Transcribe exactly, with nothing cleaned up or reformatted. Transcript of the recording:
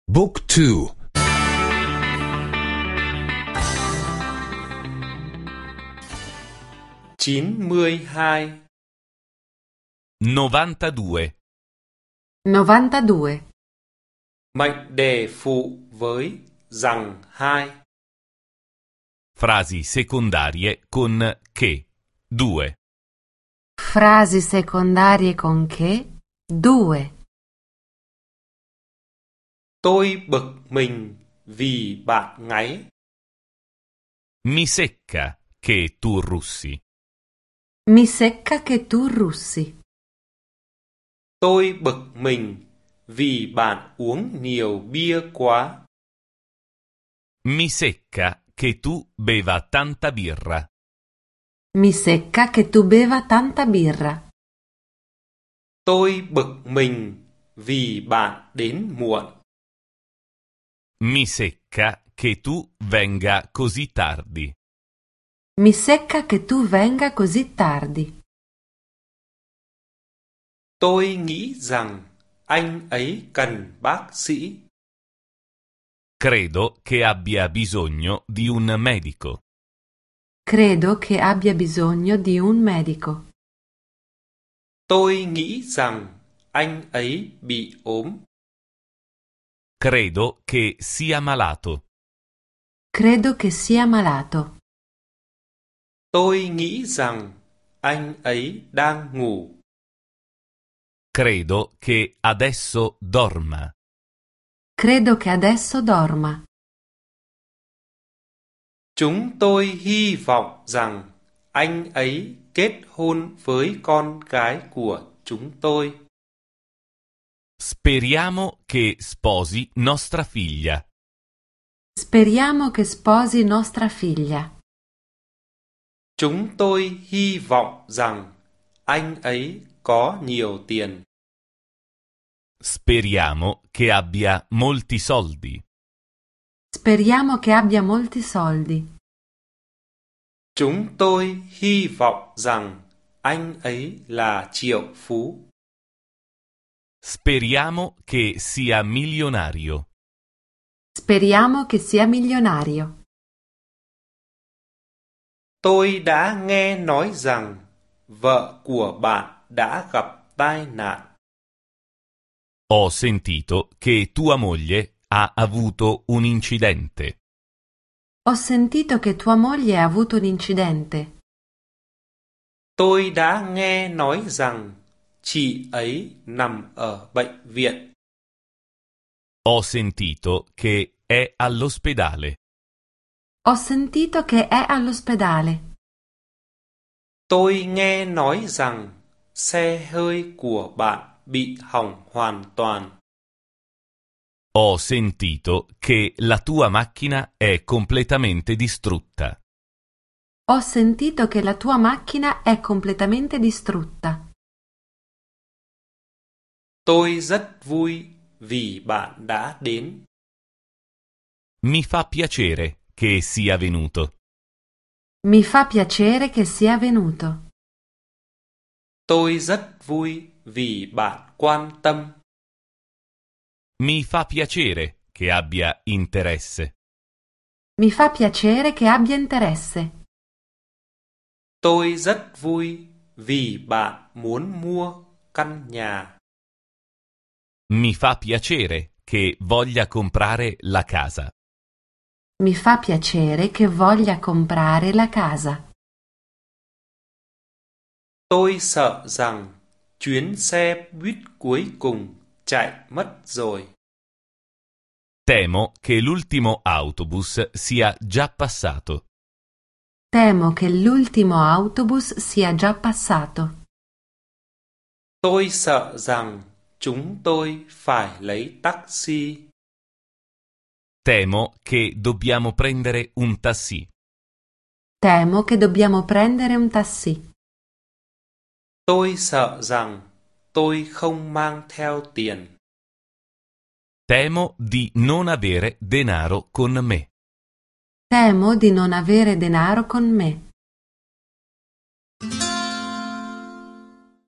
Book two. chín mươi hai. novantadue. novantadue. Mệnh đề phụ với rằng hai. Frasi secondarie con che. Due. Frasi secondarie con che. Due. Tôi bực mình vì bạn ngáy. Mi secca che tu russi. Mi secca che tu russi. Tôi bực mình vì bạn uống nhiều bia quá. Mi secca che tu beva tanta birra. Mi secca che tu beva tanta birra. Tôi bực mình vì bạn đến muộn. Mi secca che tu venga così tardi. Mi secca che tu venga così tardi. Tôi nghĩ rằng anh ấy cần bác sĩ. Credo che abbia bisogno di un medico. Credo che abbia bisogno di un medico. Tôi nghĩ rằng anh ấy bị ốm. Credo che sia malato. Credo che sia malato. Tôi nghĩ rằng anh ấy đang ngủ. Credo che adesso dorma. Credo che adesso dorma. Chúng tôi hy vọng rằng anh ấy kết hôn với con gái của chúng tôi. Speriamo che sposi nostra figlia. Speriamo che sposi nostra figlia. Chúng tôi hy vọng rằng anh ấy có nhiều tiền. Speriamo che abbia molti soldi. Speriamo che abbia molti soldi. Chúng tôi hy vọng rằng anh ấy là triệu phú. Speriamo che sia milionario. Speriamo che sia milionario. Tôi đã nghe nói rằng vợ của bạn đã gặp tai nạn. Ho sentito che tua moglie ha avuto un incidente. Ho sentito che tua moglie ha avuto un incidente. Tôi đã nghe nói rằng chị ấy nằm ở bệnh viện. Ho sentito che è all'ospedale. Ho sentito che è all'ospedale. Tôi nghe nói rằng xe hơi của bạn bị hỏng hoàn toàn. Ho sentito che la tua macchina è completamente distrutta. Ho sentito che la tua macchina è completamente distrutta. Tôi rất vui vì bạn đã đến. Mi fa piacere che sia venuto. Mi fa piacere che sia venuto. Tôi rất vui vì bạn quan tâm. Mi fa piacere che abbia interesse. Mi fa piacere che abbia interesse. Tôi rất vui vì bạn muốn mua căn nhà. Mi fa piacere che voglia comprare la casa. Mi fa piacere che voglia comprare la casa. Tôi sợ rằng chuyến xe buýt cuối cùng chạy mất rồi. Temo che l'ultimo autobus sia già passato. Temo che l'ultimo autobus sia già passato. Tôi sợ rằng chúng tôi phải lấy taxi. Temo che dobbiamo prendere un taxi. Temo che dobbiamo prendere un taxi. Tôi sợ rằng tôi không mang theo tiền. Temo di non avere denaro con me. Temo di non avere denaro con me.